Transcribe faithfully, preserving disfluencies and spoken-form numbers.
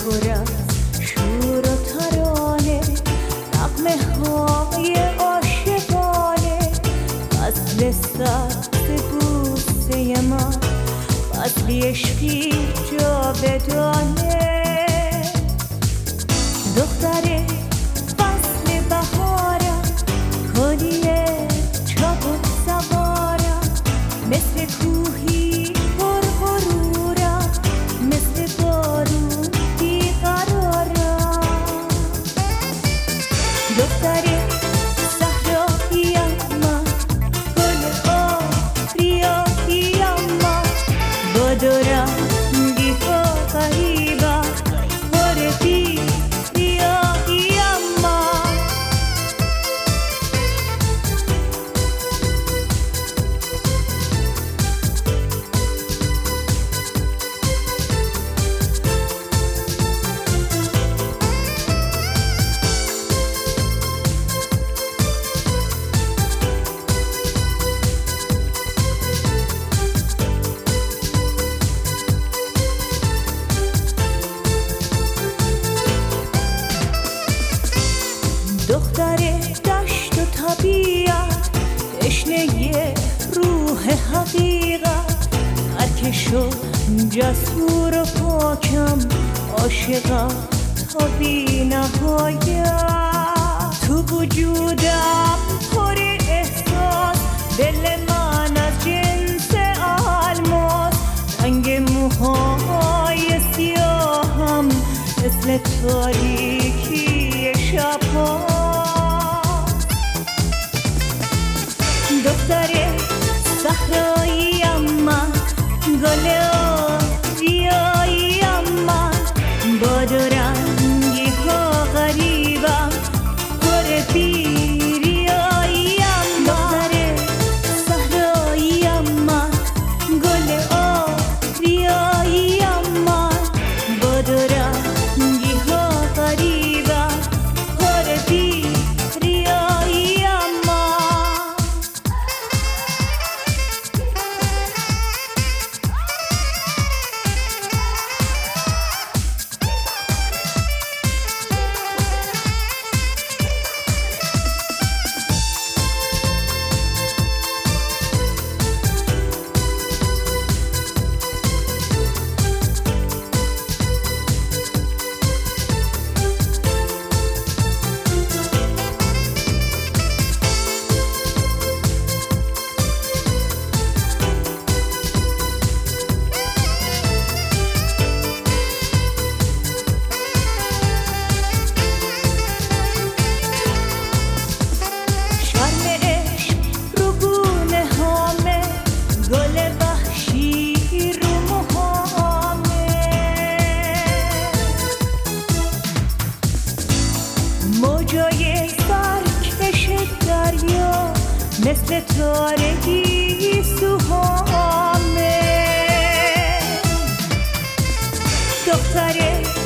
پر از شور و ترانه، نغمه های عاشقانه، فصل سبز بوسه ما، فصلی عشقی جاودانه. دختر فصل بهارم، کلیه چابک سوارم، مثل کوهی پر غرورم، مثل بارون بیقرارم. دختر صحراییم من، گل آبریاییم من، با دو رنگی ها غریبم، پر بی ریاییم من. دختر دشت و طبیعت، تشنه روح حقیقت، ترکش و جسور و پاکم، عاشقم تا بی نهایت. تو وجودم پر احساس، دل من از جنس الماس، رنگ موهای سیاهم مثل تاریکی شبها. دختر صحراییم من، گل آبریاییم من، با دو رنگی ها غریبم، پر بی ریاییم. دختر صحراییم من، گل آبریاییم من، با دو رنگی ها غریبم، پر بی ریاییم من. موجای سرکش دریا، مثل تارگی سوهامه. دختر